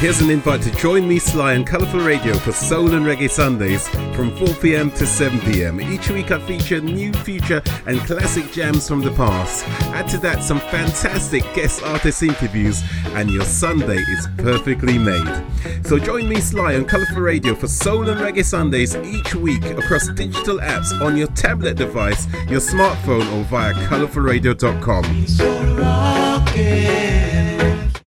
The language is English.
Here's an invite to join me, Sly, on Colourful Radio for Soul and Reggae Sundays from 4 p.m. to 7 p.m. Each week I feature new, future and classic jams from the past. Add to that some fantastic guest artist interviews and your Sunday is perfectly made. So join me, Sly, on Colourful Radio for Soul and Reggae Sundays each week across digital apps on your tablet device, your smartphone or via colourfulradio.com.